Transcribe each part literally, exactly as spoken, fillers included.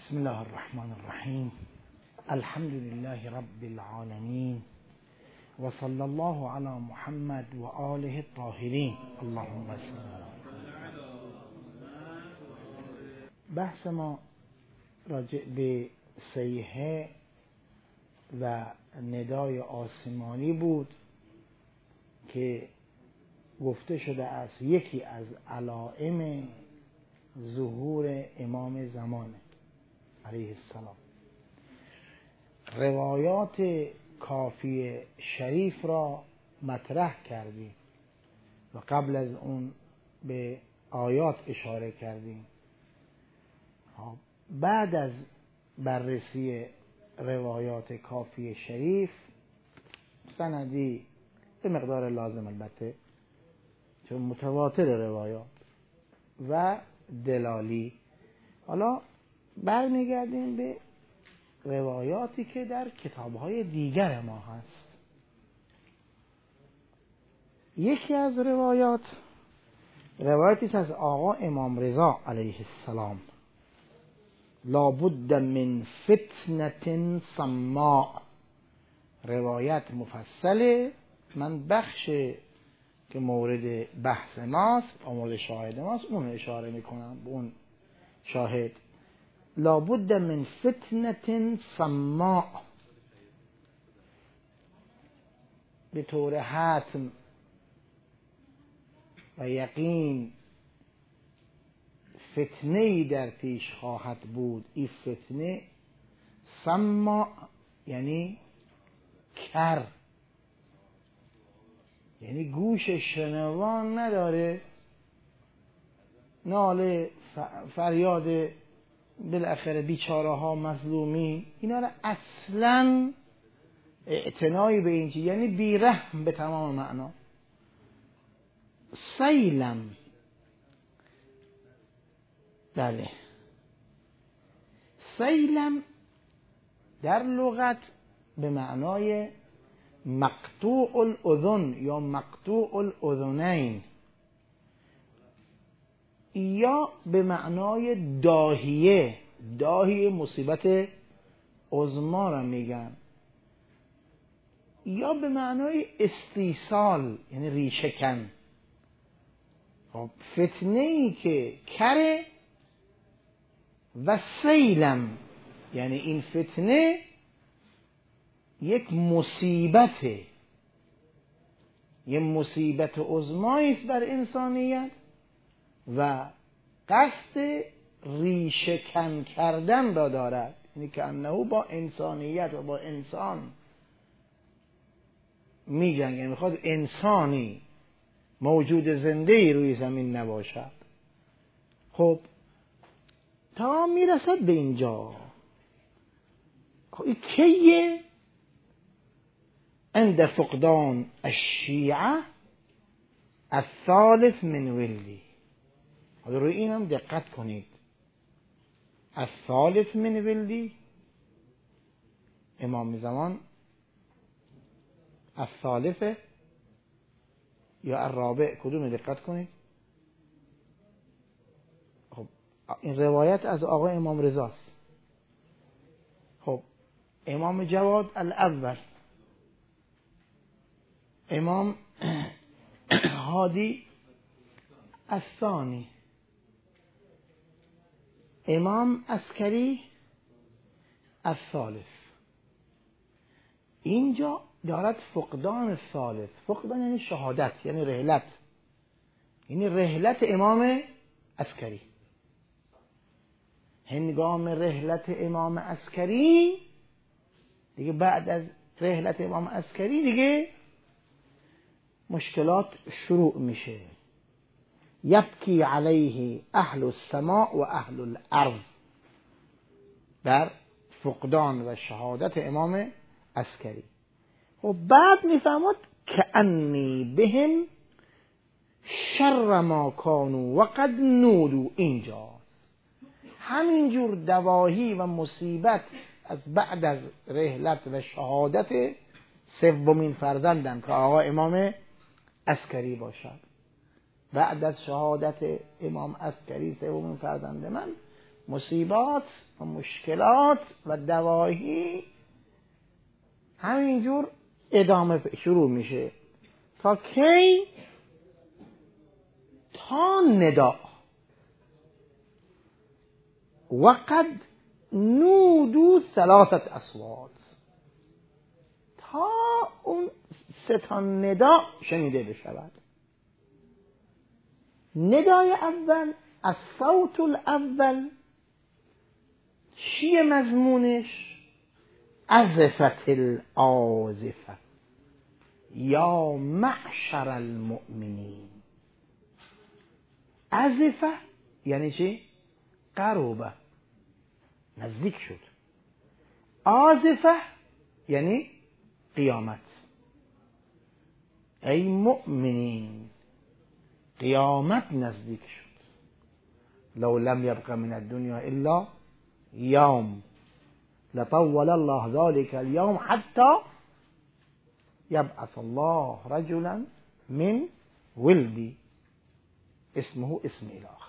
بسم الله الرحمن الرحیم. الحمد لله رب العالمین و صلی الله علی محمد و آله الطاهرین. اللهم صل علی محمد. بحث ما راجع به صیحه و ندای آسمانی بود که گفته شده است یکی از علائم ظهور امام زمان علیه السلام. روایات کافی شریف را مطرح کردیم و قبل از اون به آیات اشاره کردیم. بعد از بررسی روایات کافی شریف، سندی به مقدار لازم البته چون متواتر روایات و دلالی، حالا برمیگردیم به روایاتی که در کتاب‌های دیگر ما هست. یکی از روایات روایتی است از آقا امام رضا علیه السلام: لابد من فتنة سماء. روایت مفصله، من بخش که مورد بحث ماست و مورد شاهد ماست اون اشاره میکنم به اون شاهد. لابد من فتنة سماء، به طور حتم و یقین فتنه‌ای در پیش خواهد بود. این فتنه سماء یعنی کر، یعنی گوش شنوان نداره، ناله فریاد بالاخره بیچاره ها مظلومی اینا را اصلا اعتنایی به این چیز، یعنی بیرحم به تمام معنا. سیلم، بله، سیلم در لغت به معنای مقطوع الاذن یا مقطوع الاذنین، یا به معنای داهیه. داهیه مصیبت عظما را میگن، یا به معنای استیصال یعنی ریشه‌کن. خب فتنه ای که کره و سیلم یعنی این فتنه یک مصیبته، یک مصیبت عظمایی است بر انسانیت و قصد ریشه کن کردن را دارد، یعنی که انه با انسانیت و با انسان می جنگه، یعنی میخواد انسانی موجود زنده‌ای روی زمین نباشد. خب تا میرسد به اینجا، این کیه؟ عند فقدان الشیعه الثالث من ولدی. حالا روی این هم دقت کنید. الثالث من ولدی، امام زمان الثالثه یا الرابع، کدوم؟ دقت کنید. خب این روایت از آقا امام رضاست. خب امام جواد الاول، امام هادی الثانی، امام عسکری الثالث. اینجا دارد فقدان الثالث. فقدان یعنی شهادت، یعنی رحلت، یعنی رحلت امام عسکری. هنگام رحلت امام عسکری دیگه، بعد از رحلت امام عسکری دیگه مشکلات شروع میشه. یبکی علیه اهل السماء و اهل الارض، در فقدان و شهادت امام عسکری. و بعد میفهمد که انی بهم شر ما کانوا و قد نودوا. اینجاست همینجور دواهی و مصیبت از بعد از رحلت و شهادت سومین فرزندم که آقا امام عسکری باشد. بعد از شهادت امام عسکری سومین فرزند من مصیبات و مشکلات و دواهی همینجور ادامه شروع میشه تا کی؟ تا ندا. وقد نودو ثلاثت اصوات، تا اون سه تا ندا شنیده بشود. ندای اول، الصوت الاول، چیه مضمونش؟ عزفت العازفه یا معشر المؤمنین. عزفه یعنی چی؟ قربه، نزدیک شد. عازفه یعنی قیامت. ای مؤمنین، قیامت نزدیک شد. لو لم یبق من الدنیا الا یوم لطول الله ذلك اليوم حتى یبعث الله رجلا من ولدی اسمه اسم الاخر.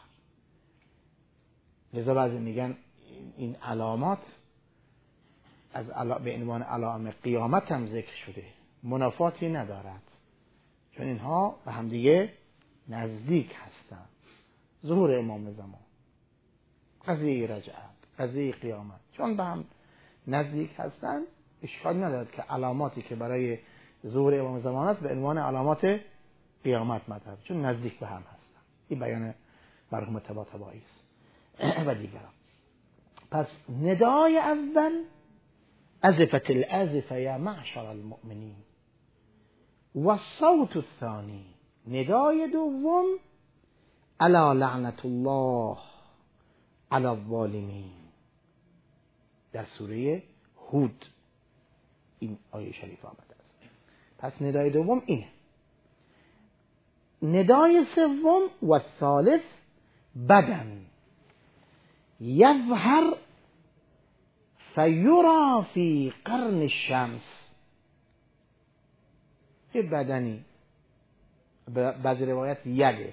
لذا بعضی میگن این علامات از علا... به عنوان علائم قیامت هم ذکر شده، منافاتی ندارد، چون اینها به هم دیگه نزدیک هستند. ظهور امام زمان، قضیه رجعت، قضیه قیامت، چون به هم نزدیک هستند اشکال ندارد که علاماتی که برای ظهور امام زمان است به عنوان علامات قیامت مطرح، چون نزدیک به هم هستند. این بیان مرحوم طباطبایی است و دیگران. پس ندای اول عزفت العازفه یا معشر المؤمنین، و الصوت الثانی، ندای دوم الا لعنت الله علی الظالمین. در سوره هود این آیه شریف آمده است. پس ندای دوم اینه. ندای سوم و الثالث بدن یظهر فیرا فی قرن الشمس. یه بدنی، بعضی روایت یده،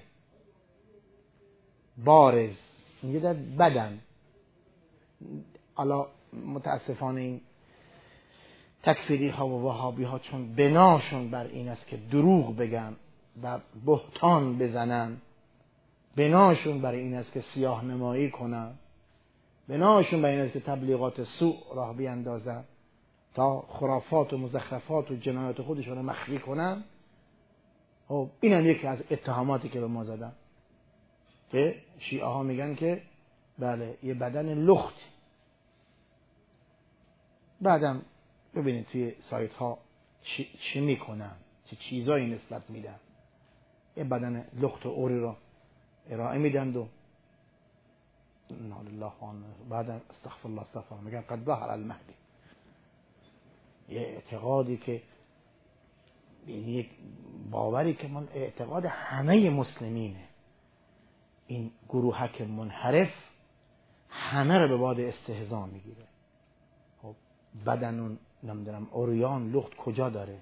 بارز، اینجا در بدن. حالا متاسفانه این تکفیری ها و وهابی ها چون بناشون بر این است که دروغ بگن و بهتان بزنن، بناشون بر این است که سیاه نمایی کنن، بناشون بر این است که تبلیغات سوء راه بیاندازن تا خرافات و مزخرفات و جنایات خودشون رو مخفی کنن. خب این هم یکی از اتهاماتی که به ما زدن، که شیعه ها میگن که بله یه بدن لخت. بعدم ببینید توی سایت ها چی, چی میکنن، چه چی چیزایی نسبت میدن. یه بدن لخت و اوری را ارائه میدند و انا لله و انا بعدم استغفر الله استغفر الله میگن قد ظهر المهدی. یه اعتقادی که یک باوری که من اعتقاد همه مسلمینه. این گروهک منحرف همه رو به باد استهزا میگیره. خب بدنون نمیدونم اوریان لخت کجا داره؟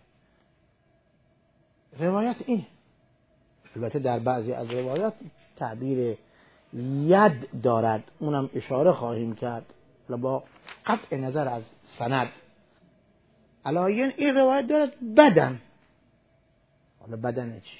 روایت اینه. البته در بعضی از روایات تعبیر ید دارد، اونم اشاره خواهیم کرد با قطع نظر از سند. علایین این روایت دارد بدن. حالا بدن چی؟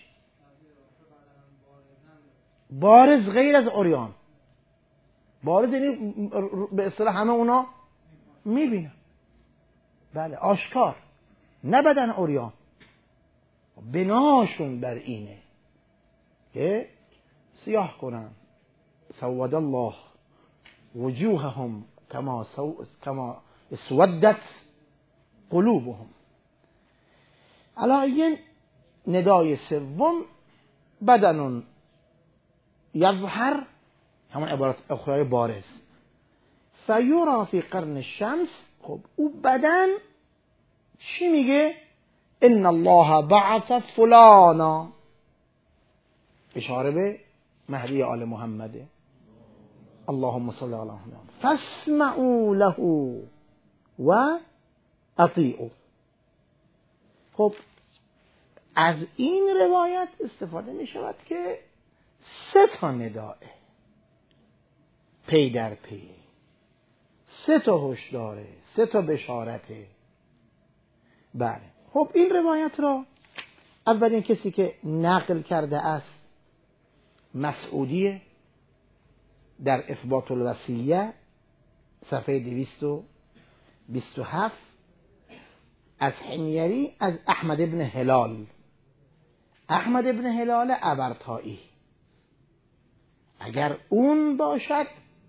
بارز غیر از اوریان. بارز یعنی به اصطلاح همه اونا میبینن، بله آشکار، نه بدن اوریان. بناشون بر اینه که سیاه کنن. سود الله وجوههم کما سو... کما اسودت قلوبهم. علایین ندای سوم بدن یظهر، همون عبارت اخرای بارز، فیرا فی قرن الشمس. خب او بدن چی میگه؟ ان الله بعث فلانا، اشاره به مهدی آل محمده. اللهم صل علی محمد فاسمعوا له و اطیعوا. خب از این روایت استفاده می شود که سه تا نداه پی در پی، سه تا هشداره، سه تا بشارته. بله. خب این روایت را اولین کسی که نقل کرده است مسعودی در اثبات الوصیه صفحه دویست و بیست و هفت، از حمیری از احمد ابن هلال، احمد ابن هلال ابرطائی. اگر اون باشد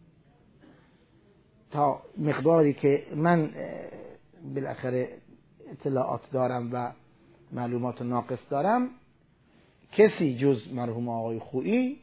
تا مقداری که من بالاخره اطلاعات دارم و معلومات ناقص دارم، کسی جز مرحوم آقای خویی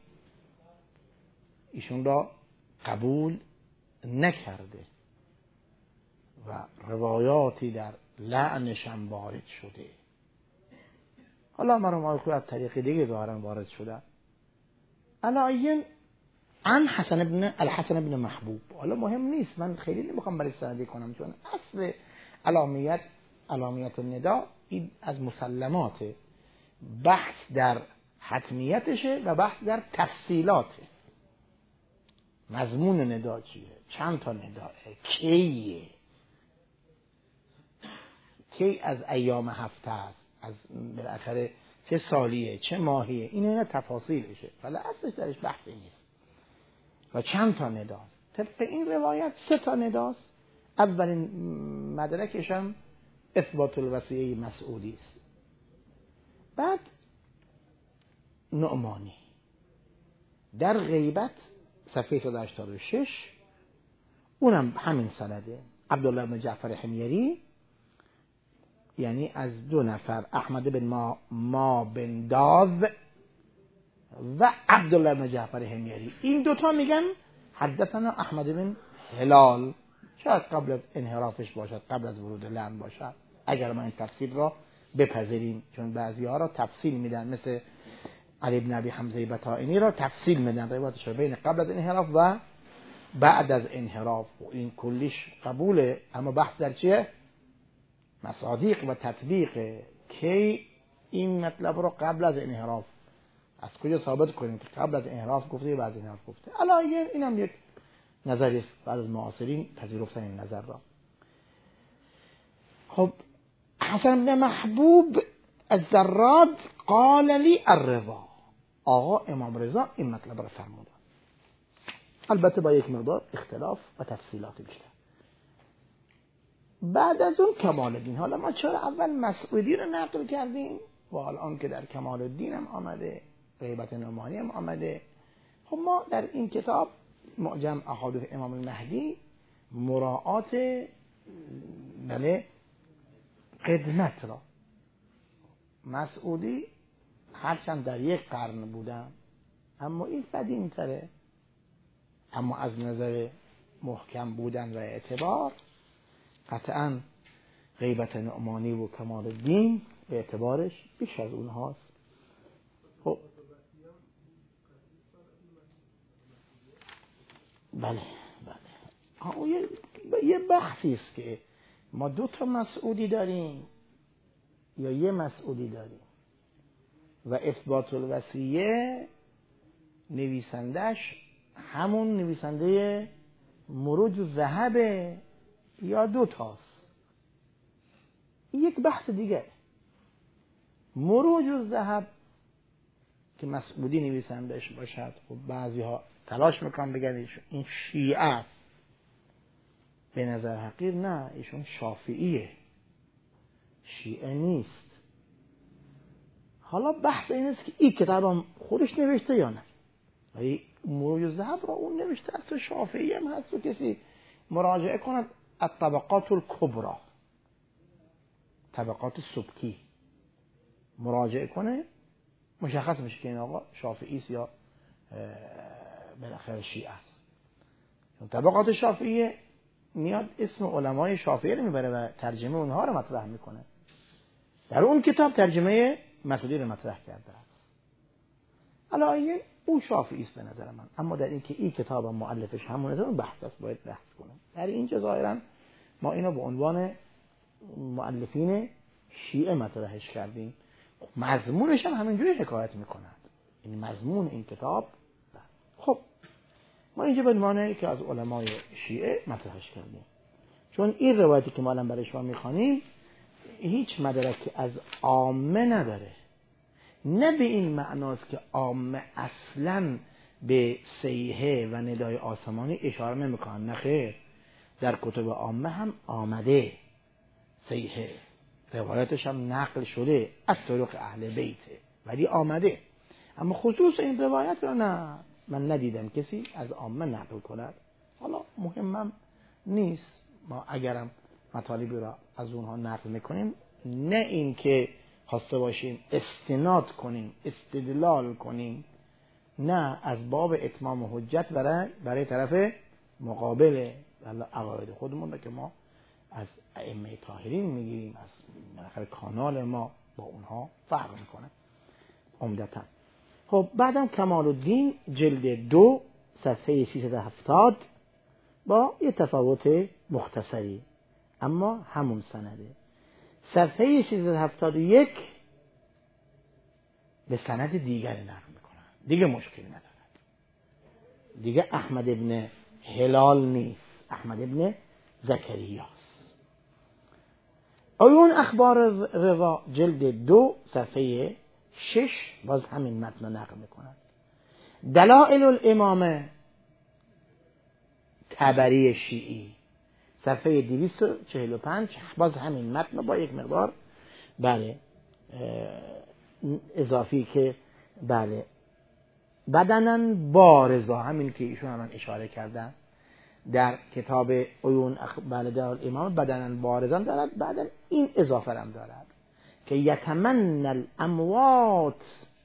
ایشون را قبول نکرده و روایاتی در لعنشم وارد شده. حالا مرحوم آقای خویی از طریق دیگه ظاهرا وارد شده. علایین عن حسن ابن الحسن ابن محبوب. حالا مهم نیست، من خیلی نمیخوام برای سندی کنم، چون اصل علامیت علامیت الندا این از مسلمات، بحث در حتمیتشه و بحث در تفصیلاته. مضمون ندا چیه، چند تا نداه، کیه، کی از ایام هفته است، از بالاخره چه سالیه، چه ماهیه، این اینا تفاصیلشه، ولی اصلش درش بحثی نیست. و چند تا نداست. طبق این روایت سه تا نداست. اولین مدرکش هم اثبات الوصیه مسعودی است. بعد نعمانی در غیبت صفحه صد و هشتاد و شش، اونم همین سنده، عبدالله بن جعفر حمیری، یعنی از دو نفر، احمد بن ما, ما بن داو و عبدالله بن جعفر حمیری. این دوتا میگن حدثنا احمد بن هلال، شاید قبل از انحرافش باشد، قبل از ورود لعن باشد، اگر ما این تفصیل را بپذیریم، چون بعضی ها را تفصیل میدن، مثل علی بن ابی حمزه بطائنی را تفصیل میدن، روایتش را بین قبل از انحراف و بعد از انحراف، و این کلیش قبوله. اما بحث در چیه؟ مصادیق و تطبیق. کی این مطلب را قبل از انحراف از کجا ثابت کنیم که قبل از انحراف گفته یا بعد از انحراف گفته؟ الان اینم یک نظری است، بعد از معاصرین پذیرفتن این نظر را. خب حسن بن محبوب الزراد قال لی الرضا، آقا امام رضا این مطلب را فرمودن، البته با یک مقدار اختلاف و تفصیلات بیشتر. بعد از اون کمال الدین. حالا ما چرا اول مسعودی رو نقل کردیم و الان که در کمال الدین هم آمده، غیبت نعمانی هم آمده؟ خب ما در این کتاب معجم احادیث امام المهدی مراعات بله قدمت را، مسعودی هرچند در یک قرن بودن اما این قدیم تره، اما از نظر محکم بودن و اعتبار قطعا غیبت نعمانی و کمال الدین به اعتبارش بیش از اونهاست. خب بله بله یه, یه بحثی است که ما دو تا مسعودی داریم یا یه مسعودی داریم و اثبات الوصیه نویسندش همون نویسنده مروج الذهب یا دو تاست. یک بحث دیگه، مروج الذهب که مسعودی نویسندش باشد، خب بعضی ها تلاش میکنن بگن این شیعه است، به نظر حقیر نه، ایشون شافعیه، شیعه نیست. حالا بحث این است که این کتاب خودش نوشته یا نه، ولی مروج الذهب را اون نوشته است، شافعی هم هست، و کسی مراجعه کند الطبقات الکبرى، طبقات سبکی مراجعه کنه، مشخص میشه که این آقا شافعی است یا بالاخره شیعه است. طبقات شافعی میاد اسم علمای شافعی رو میبره و ترجمه اونها رو مطرح میکنه. در اون کتاب ترجمه مسعودی رو مطرح کرده است. علایه او شافعی است به نظر من، اما در این که این کتاب مؤلفش همونه اون بحث است، باید بحث کنم. در اینجا ظاهرا ما اینو به عنوان مؤلفین شیعه مطرحش کردیم، مضمونش هم همینجوری حکایت میکند، این مضمون این کتاب. خب ما اینجا به عنوان که از علمای شیعه مطرحش کردیم، چون این روایتی که ما الان برای شما میخوانیم هیچ مدرکی از عامه نداره. نه به این معناست که عامه اصلاً به صیحه و ندای آسمانی اشاره نمیکنن، نه خیر، در کتب عامه هم آمده صیحه، روایتش هم نقل شده از طرق اهل بیته، ولی آمده. اما خصوص این روایت رو نه، من ندیدم کسی از عامه نقل کند. حالا مهمم نیست، ما اگرم مطالبی را از اونها نقل میکنیم، نه این که خواسته باشیم استناد کنیم، استدلال کنیم، نه از باب اتمام حجت برای برای طرف مقابل عقاید خودمون که ما از ائمه طاهرین میگیریم، از بالاخره کانال ما با اونها فرق میکنه عمدتا. خب بعدم کمال الدین جلد دو صفحه سیصد و هفتاد با یه تفاوت مختصری اما همون سنده. صفحه سیصد و هفتاد و یک به سند دیگری نقل میکنن، دیگه مشکلی ندارد، دیگه احمد ابن هلال نیست، احمد ابن زکریاست. عیون اخبار رضا جلد دو صفحه شش باز همین متن نقل میکنن. دلائل الامامه طبری شیعی صفحه دویست و چهل و پنج باز همین متن با یک مقدار بله اضافی که بله بدنن بارزا، همین که ایشون هم اشاره کردن در کتاب عیون اخبار دلائل الامامه بدنن بارزان دارد، بعدن این اضافه هم دارد که یتمنى الاموات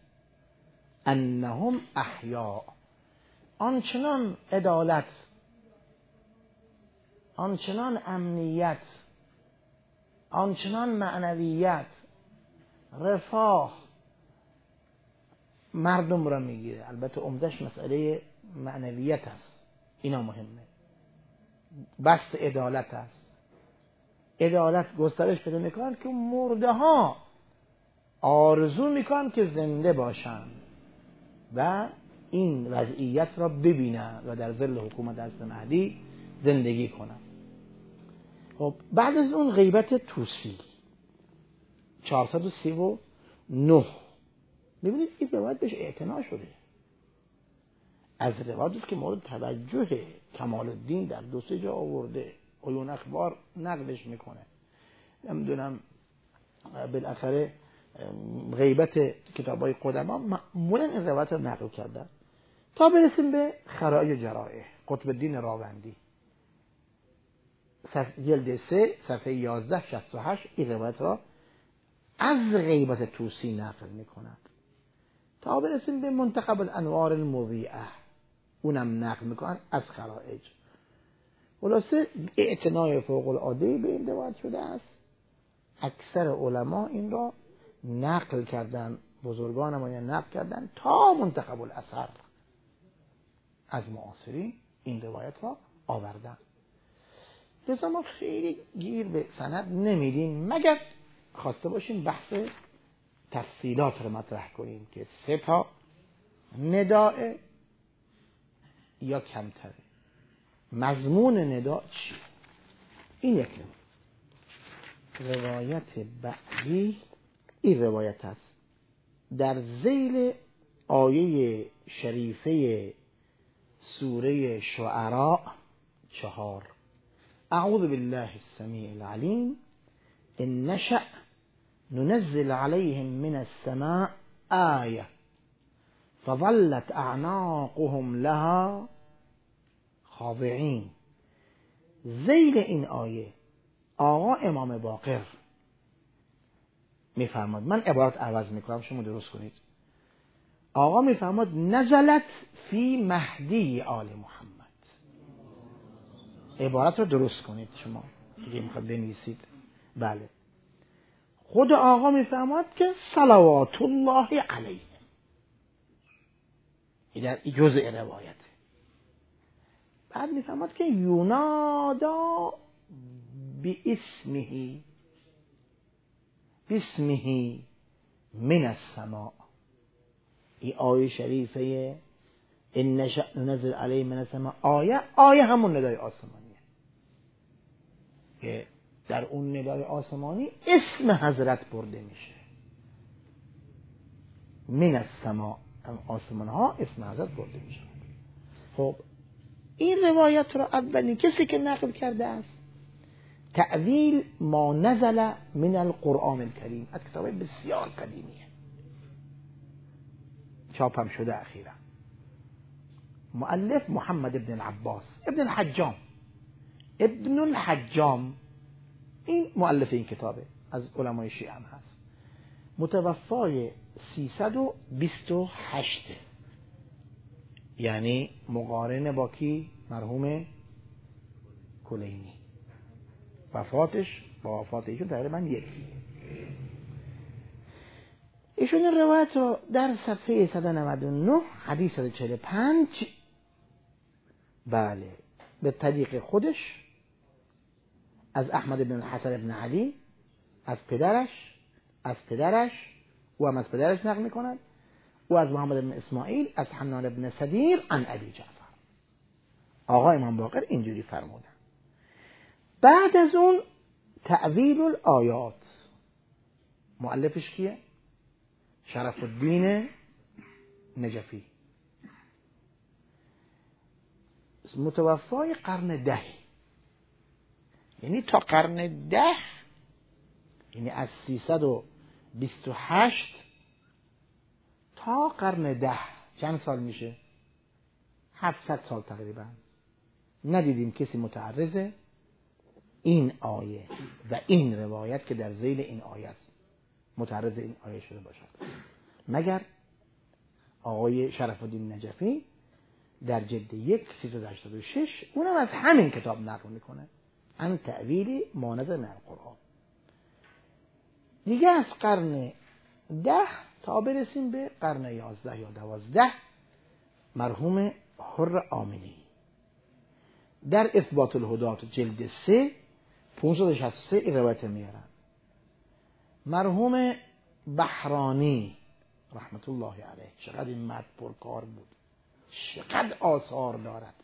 انهم احیاء، آنچنان عدالت، آنچنان امنیت، آنچنان معنویت، رفاه مردم را میگیره. البته عمدش مسئله معنویت است، اینا مهمه، بست عدالت است. عدالت گسترش پیدا میکنن که مرده ها آرزو میکنن که زنده باشن و این وضعیت را ببینن و در ظل حکومت حضرت مهدی زندگی کنن. خب بعد از اون غیبت طوسی چهارصد و سی و نه، ببینید این روایت بهش اعتنا شده، از روایتی که مورد توجه کمال الدین در دو سه جا آورده، عیون اخبار نقلش میکنه، نمیدونم بالاخره غیبت کتابای قدما معمولا این روایت رو نقل کردن. تا برسیم به خرائج جرائح قطب الدین راوندی جلد سه صفحه یازده شصت و هشت این روایت را از غیبت طوسی نقل میکند. تا برسیم به منتخب الانوار المضیئه اونم نقل میکنن از خرائج. خلاصه اعتنای فوق العاده به این روایت شده است. اکثر علما این را نقل کردن، بزرگان ما نقل کردن تا منتخب الاثر از معاصرین این روایت را آوردن. لذا ما خیلی گیر به سند نمیدیم مگر خواسته باشیم بحث تفصیلات رو مطرح کنیم که سه تا نداء یا کمتره، مضمون نداء چی. این یک روایت بعدی این روایت است در ذیل آیه شریفه سوره شعراء چهار. اعوذ بالله السمیع العلیم ان نشأ ننزل عليهم من السماء آیه فظلت اعناقهم لها خاضعین. ذیل این آیه آقا امام باقر میفرماد، من عبارت عوض میکنم شما درست کنید، آقا میفرماد نزلت فی مهدی آل محمد. عبارت رو درست کنید شما اگه میخواد بنویسید. بله خود آقا میفرماد که صلوات الله علیه، این در جزء روایت. بعد میفرماد که یونادا باسمه باسمه من السماء. این آیه شریفه این نشأ ننزل علیه من السماء آیه، آیه همون ندای آسمانیه که در اون ندای آسمانی اسم حضرت برده میشه. من السماء، آسمان ها اسم حضرت برده میشه. خب این روایت رو اولین کسی که نقل کرده است تأویل ما نزل من القرآن الکریم، از کتاب بسیار قدیمیه، چاپ هم شده اخیرا. مؤلف محمد ابن العباس ابن الحجام ابن الحجام این مؤلف این کتابه، از علمای شیعه هم هست. متوفای سیصد و بیست و هشت، یعنی مقارن با کی؟ مرحوم کلینی. وفاتش با وفات ایشون تقریبا یکی. ایشون این روایت رو در صفحه صد و نود و نه حدیث صد و چهل و پنج بله به طریق خودش از احمد بن حسن بن علی از پدرش از پدرش و هم از پدرش نقل می‌کند و از محمد بن اسماعیل از حنان بن صدیر عن ابی جعفر. آقا امام باقر اینجوری فرمودن. بعد از اون تأویل الآیات، مؤلفش کیه؟ شرف الدین نجفی، متوفای قرن ده، یعنی تا قرن ده، یعنی از سیصد و بیست و هشت تا قرن ده چند سال میشه؟ هفتصد سال تقریبا. ندیدیم کسی متعرض این آیه و این روایت که در ذیل این آیه است متعرض این آیه شده باشد مگر آقای شرف الدین نجفی در جلد یک سیصد و هشتاد و شش، اونم از همین کتاب نقل میکنه، ان تأویل ما نزل من القرآن. دیگه از قرن ده تا برسیم به قرن یازده یا دوازده، مرحوم حر عاملی در اثبات الهدات جلد سه پانصد و شصت و سه این روایت میارن. مرحوم بحرانی رحمت الله علیه، چقدر این مرد پرکار بود، چقدر آثار دارد.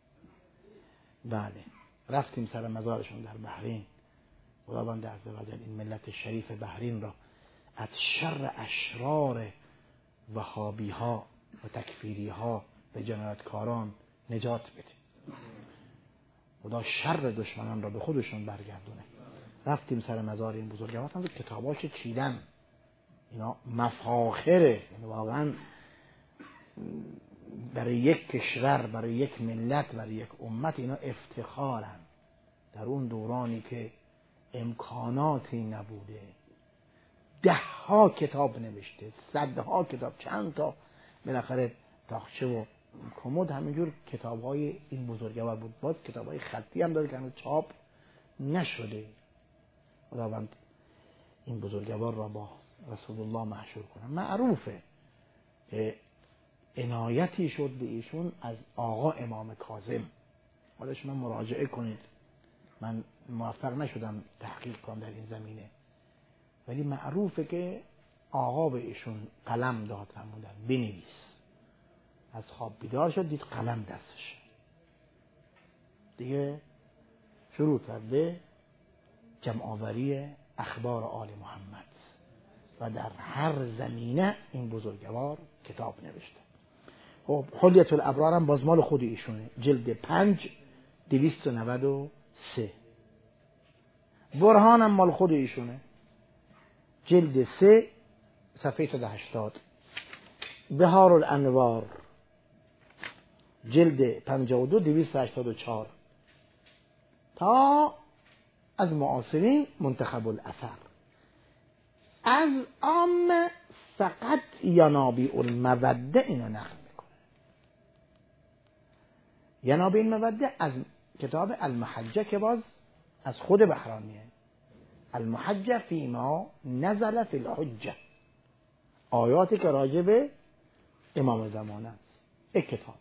بله رفتیم سر مزارشون در بحرین. خداوند عزوجل این ملت شریف بحرین را از شر اشرار وهابی ها و تکفیری ها و جنایتکاران نجات بده. خدا شر دشمنان را به خودشون برگردونه. رفتیم سر مزار این بزرگوار، هم کتاباش چیدن، اینا مفاخره، یعنی واقعا برای یک کشور، برای یک ملت، برای یک امت اینا افتخارن. در اون دورانی که امکاناتی نبوده، ده ها کتاب نوشته، صدها کتاب، چند تا بالاخره تاخچه و کمد همینجور کتاب‌های این بزرگوار بود. باز کتاب‌های خطی هم داره که هنوز چاپ نشده. خداوند این بزرگوار را با رسول الله محشور کنه. معروفه که عنایتی شد به ایشون از آقا امام کاظم. حالا شما مراجعه کنید، من موفق نشدم تحقیق کنم در این زمینه، ولی معروفه که آقا به ایشون قلم داد، فرمودن بنویس. از خواب بیدار شد دید قلم دستش، دیگه شروع کرد به جمع آوری اخبار آل محمد و در هر زمینه این بزرگوار کتاب نوشته. خب حلیت الابرار هم باز مال خود ایشونه، جلد پنج دویست و نود و سه. برهان هم مال خود ایشونه، جلد سه صفحه صد و هشتاد. بهار الانوار جلد پنجاه و دو دویست و هشتاد و چهار. تا از معاصرین منتخب الاثر. از عام فقط ینابیع الموده اینو نقل میکنه. ینابیع الموده از کتاب المحجه که باز از خود بحرانیه. المحجه فیما نزل فی الحجه، آیاتی که راجع به امام زمان است. یک کتابه.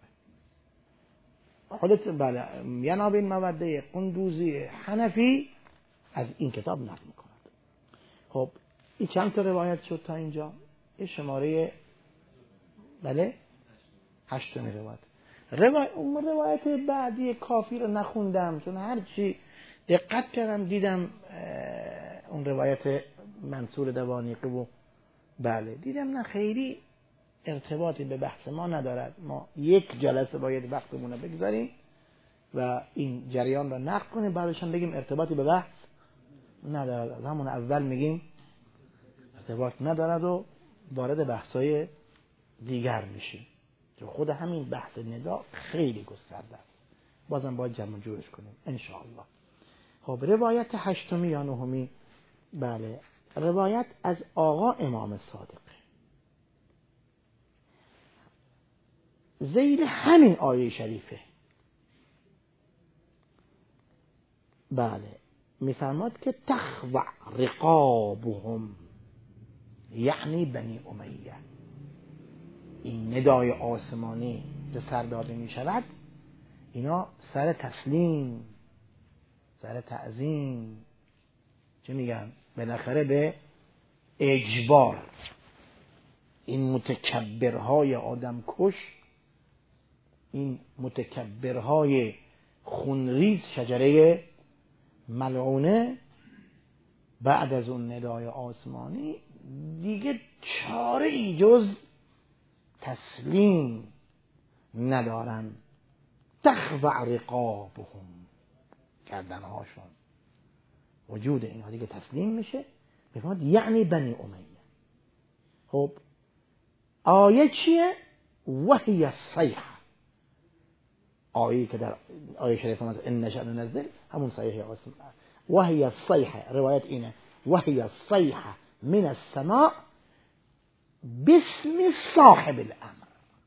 خودت بله ینابیع الموده قندوزی حنفی از این کتاب نقل میکند. خب این چند تا روایت شد تا اینجا؟ این شماره بله هشتمی روایت. روایت اون روایت بعدی کافی رو نخوندم چون هر چی دقت کردم دیدم اون روایت منصور دوانیقی و بله دیدم نه خیلی ارتباطی به بحث ما ندارد. ما یک جلسه باید وقتمون رو بگذاریم و این جریان رو نقد کنیم، بعدش هم بگیم ارتباطی به بحث ندارد. از همون اول میگیم ارتباط ندارد و وارد بحث‌های دیگر میشیم که خود همین بحث ندا خیلی گسترده است. بازم باید جمع جورش کنیم ان شاء الله. خب روایت هشتمی یا نهمی، بله روایت از آقا امام صادق ذیل همین آیه شریفه. بله میفرماد که تخضع رقابهم یعنی بنی امیه. این ندای آسمانی که سر داده می شود اینا سر تسلیم، سر تعظیم، چه میگن بالاخره به اجبار این متکبرهای آدم کش، این متکبرهای خونریز شجره ملعونه بعد از اون ندای آسمانی دیگه چاره ای جز تسلیم ندارن. تخضع رقابهم، گردنهاشون، وجود اینها دیگه تسلیم میشه. میفهمد یعنی بنی امیه. خب آیه چیه؟ وحی الصیحه. آیه که در آیه شریف اومد ان نشأ ننزل، همون صیحه آسمان. وحی الصیحه، روایت اینه وحی الصیحه من السماء باسم صاحب الامر.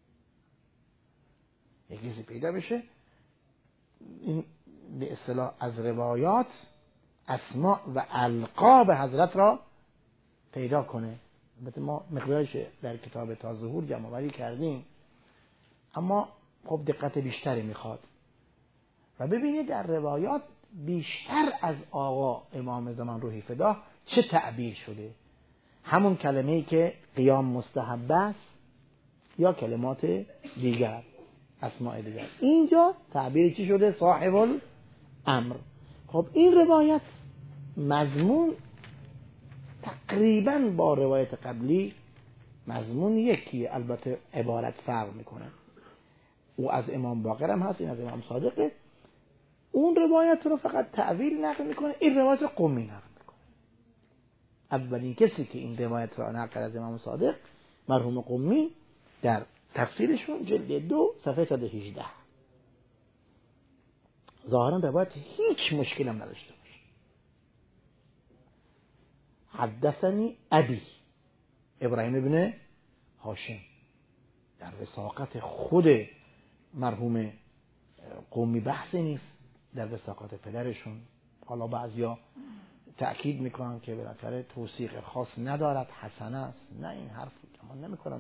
یک چیزی پیدا بشه این به اصطلاح از روایات اسماء و القاب حضرت را پیدا کنه. البته ما مقدارش در کتاب تا ظهور جمع آوری کردیم، اما خب دقت بیشتری میخواد و ببینید در روایات بیشتر از آقا امام زمان روحی فداه چه تعبیر شده. همون کلمه‌ای که قیام مستحب است یا کلمات دیگر، اسماء دیگر. اینجا تعبیر چی شده؟ صاحب الامر. خب این روایت مضمون تقریبا با روایت قبلی مضمون یکیه، البته عبارت فرق میکنه. او از امام باقر هم هست، این از امام صادقه. اون روایت رو فقط تعویل نقل میکنه، این روایت رو قمی نقل میکنه. اولین کسی که این روایت رو نقل از امام صادق مرحوم قمی در تفسیرشون جلد دو صفحه صد و هجده. ظاهرا روایت هیچ مشکل هم نداشته باشه. حدثنی ابی ابراهیم ابن هاشم، در وثاقت خود مرحوم قمی بحثی نیست، در وثاقت پدرشون. حالا بعضیا تأکید میکنن که بالاخره توثیق خاص ندارد، حسنه است. نه، این حرف من نمیکنم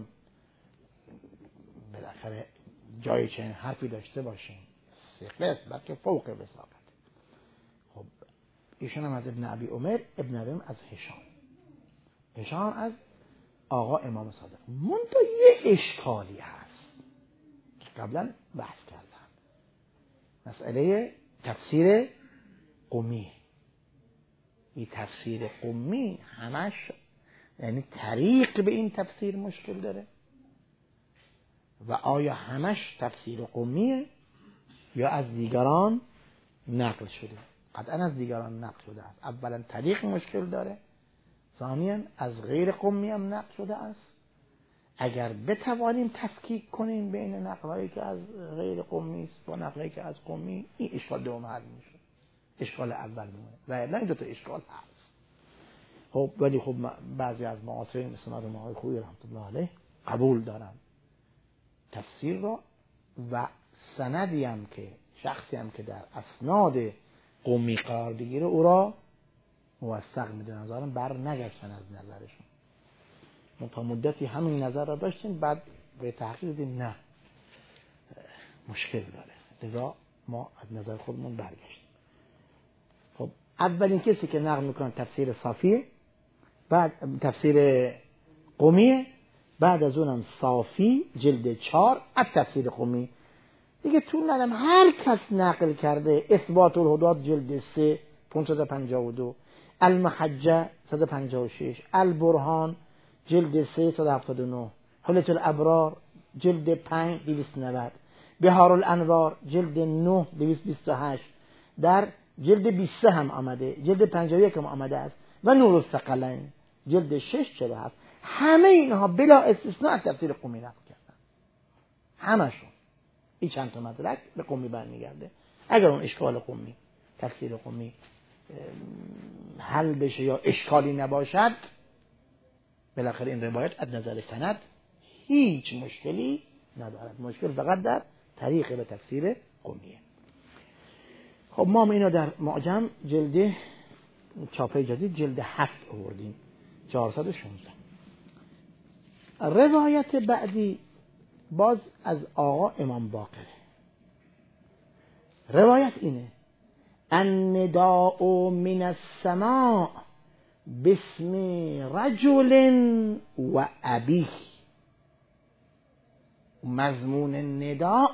بالاخره جای چنین حرفی داشته باشیم، ثقه است بلکه فوق وثاقت. خب ایشون هم از ابن ابی عمر، ابن ابی از هشام، هشام از آقا امام صادق. منتها یه اشکالی هست که قبلا بحث کردم، مسئله تفسیر قمی. این تفسیر قمی همش یعنی طریق به این تفسیر مشکل داره و آیا همش تفسیر قمیه یا از دیگران نقل شده؟ قطعا از دیگران نقل شده است. اولا طریق مشکل داره، ثانیاً از غیر قمی هم نقل شده است. اگر بتوانیم تفکیک کنیم بین نقلایی که از غیر قمی است با نقلایی که از قمی، این اشکال دوم حل میشه، اشکال اول میمونه و نه این دو تا اشکال هست. خب ولی خب بعضی از معاصرین مثل مرحوم آقای خویی رحمت الله علیه قبول دارن تفسیر را و سندی هم که شخصی هم که در اسناد قمی قرار بگیره او را موثق میدونن، نظرم بر نگشتن از نظرشون. ما تا مدتی همین نظر را داشتیم، بعد به تحقیق دیدیم نه مشکل داره، لذا ما از نظر خودمون برگشتیم. خب اولین کسی که نقل میکنه تفسیر صافی، بعد تفسیر قمیه، بعد از اونم صافی جلد چهار از تفسیر قمی. دیگه طول ندم، هر کس نقل کرده اثبات الهدات جلد سه پانصد و پنجاه و دو، المحجه صد و پنجاه و شش، البرهان جلد سه صد و هفتاد و نه، حلة الابرار جلد پنج دویست و نود، بهار الانوار جلد نه دویست و بیست و هشت، در جلد بیست و سه هم آمده، جلد پنجاه و یک هم آمده است و نور الثقلین جلد شش چهل و هفت. همه اینها بلا استثناء از تفسیر قمی نقل کردن، همشون. این چند تا مدرک به قمی برمیگرده. اگر اون اشکال قمی، تفسیر قمی حل بشه یا اشکالی نباشد، بالاخره این روایت از نظر سند هیچ مشکلی ندارد. مشکل فقط در طریق به تفسیر قمیه. خب ما هم اینو در معجم جلد چاپه جدید جلد هفت آوردیم، چهارصد و شانزده. روایت بعدی باز از آقا امام باقره. روایت اینه: النداء من السماء باسم رجل و ابیه. مضمون نداء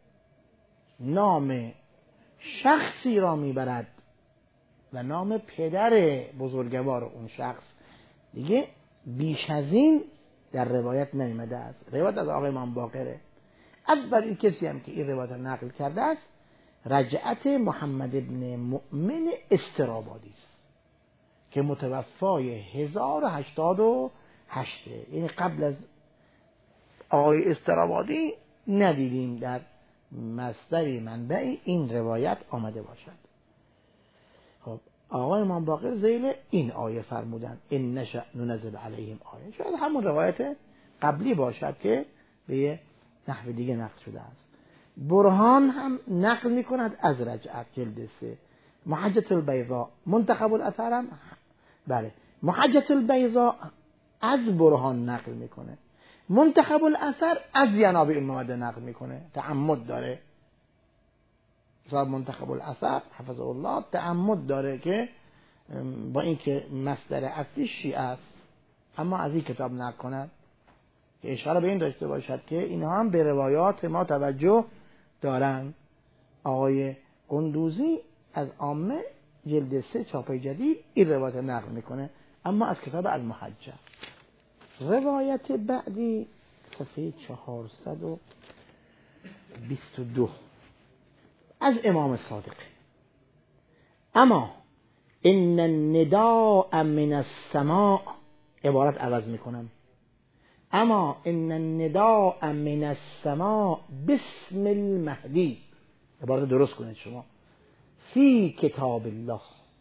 نام شخصی را میبرد و نام پدر بزرگوار اون شخص. دیگه بیش از این در روایت نیامده است. روایت از آقای امام باقره. اولین کسی هم که این روایت نقل کرده است رجعت محمد ابن مؤمن استرابادی است که متوفای هزار و هشتاد و هشت، یعنی قبل از آقای استرابادی ندیدیم در مصدر منبعی این روایت آمده باشد. خب آقای امام باقر ذیل این آیه فرمودن ان نشأ ننزل علیهم آیه. شاید همون روایت قبلی باشد که به یه نحو دیگه نقل شده است. برهان هم نقل میکند از رجعت جلد سه. محجة البیضاء منتخب الاثر هم بله محجة البیضاء از برهان نقل میکنه. منتخب الاثر از ینابی الموعد نقل میکنه، تعمد داره. صاحب منتخب الاثر حفظه الله تعمد داره که با اینکه مصدر اصلی شیعه است اما از این کتاب نقل کند، که اشاره به این داشته باشد که اینها هم به روایات ما توجه دارن. آقای قندوزی از عامه جلد سه چاپه جدید این روایت نقل میکنه، اما از کتاب المحجة. روایت بعدی صفحه چهارصد و بیست و دو از امام صادق: اما ان النداء من السماء، عبارت عوض میکنم، اما ان النداء من السماء باسم المهدی، عبارت درست کنید شما، فی کتاب الله.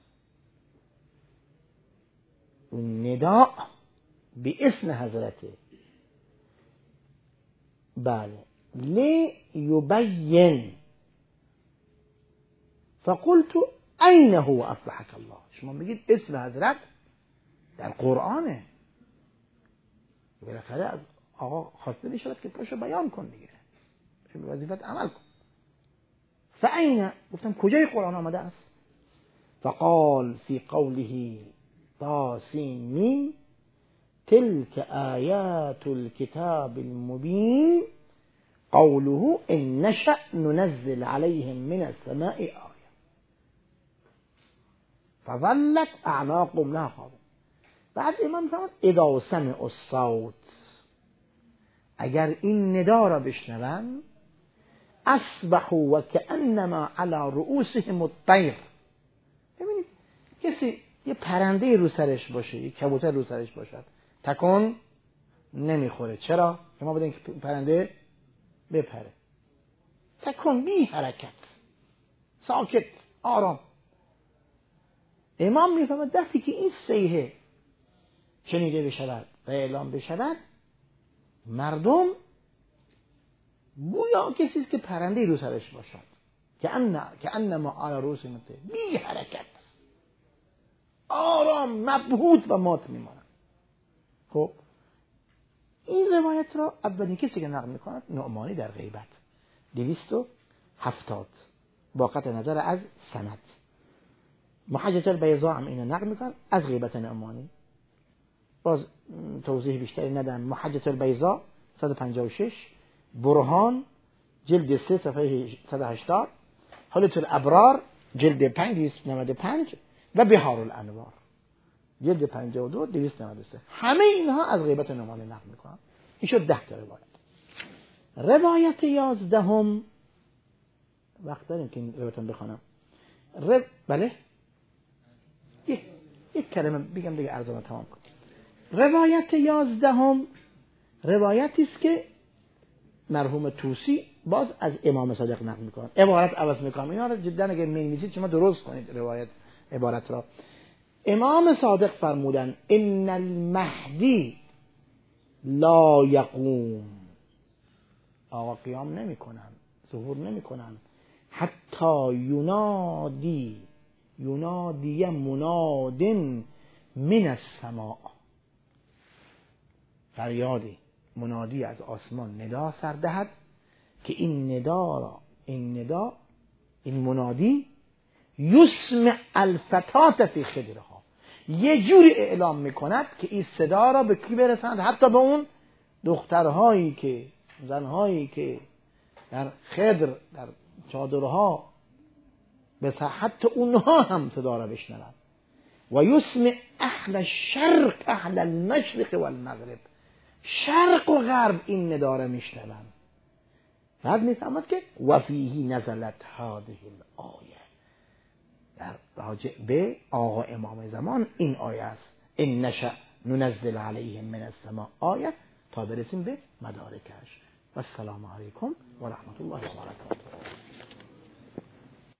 نداء به اسم حضرته، بله، لی یبین. فقلت این هو اصلحک الله. شما میگید اسم حضرت در قرآنه، بالاخره از آقا خواسته میشود که پاشو بیان کن دیگه، به وظیفت عمل کن. فاین، گفتم کجای قرآن آمده است؟ فقال فی قوله طاسین میم تلك آیات الكتاب المبین قوله ان نشأ ننزل علیهم من السماء آیه فظلت اعناقهم لها خاضعون. بعد امام فرمود اذا سمعوا الصوت، اگر این ندا را بشنوند، اصبحوا وكأنما على رؤوسهم الطير. ببینید کسی یه پرنده رو سرش باشه، یه کبوتر رو سرش باشد، تکون نمیخوره. چرا؟ که ما بدیم که پرنده بپره. تکون، بی حرکت، ساکت، آرام. امام میفهمد وقتی که این صیحه شنیده بشود و اعلام بشود، مردم گویا کسی است که پرنده رو سرش باشد، که ان که انما علی رؤوس مته، بی حرکت، آرام، مبهوت و مات میماند. خب این روایت را اولین کسی که نقل میکند نعمانی در غیبت دویست و هفتاد با قطع نظر از سند. محجة البیضاء هم اینو نقل میکند از غیبت نعمانی. باز توضیح بیشتری ندم. محجة البیضاء صد و پنجاه و شش، برهان جلد سه صفحه صد و هشتاد، حالة الابرار جلد پنج دویست و نود و پنج و بحار الانوار جلد پنجاه و دو دویست و نود و سه. همه اینها از غیبت نعمان نقل میکنن. این شد ده تا روایت. روایت یازدهم، وقت داریم که این روایتم بخونم؟ رب... بله یک یک کلمه بگم دیگه عرضم تمام کنم. روایت یازدهم روایتی است که مرحوم طوسی باز از امام صادق نقل میکنن. عبارت عوض میکنم، اینا رو جدا اگه می‌نویسید شما درست کنید روایت عبارت را. امام صادق فرمودن ان المهدی لا یقوم، آقا قیام نمیکنن، ظهور نمیکنن، حتی ینادی ینادی مناد من السماء، فریادی منادی از آسمان ندا سر دهد که این ندا را این ندا این منادی یسمع الفتات فی خدرها، یه جوری اعلام میکند که این صدا را به کی برسند؟ حتی به اون دخترهایی که زنهایی که در خدر در چادرها، بس حتی اونها هم صدا را بشنوند. و یسمع اهل الشرق اهل المشرق والمغرب، شرق و غرب این ندا را میشنوند. بعد میفهمد که و فیه نزلت هذه الآیه، در راجع به آقا امام زمان این آیه است، ان نشأ ننزل علیهم من السماء آیه، تا برسیم به مدارکش. و السلام علیکم و رحمت الله و برکاته.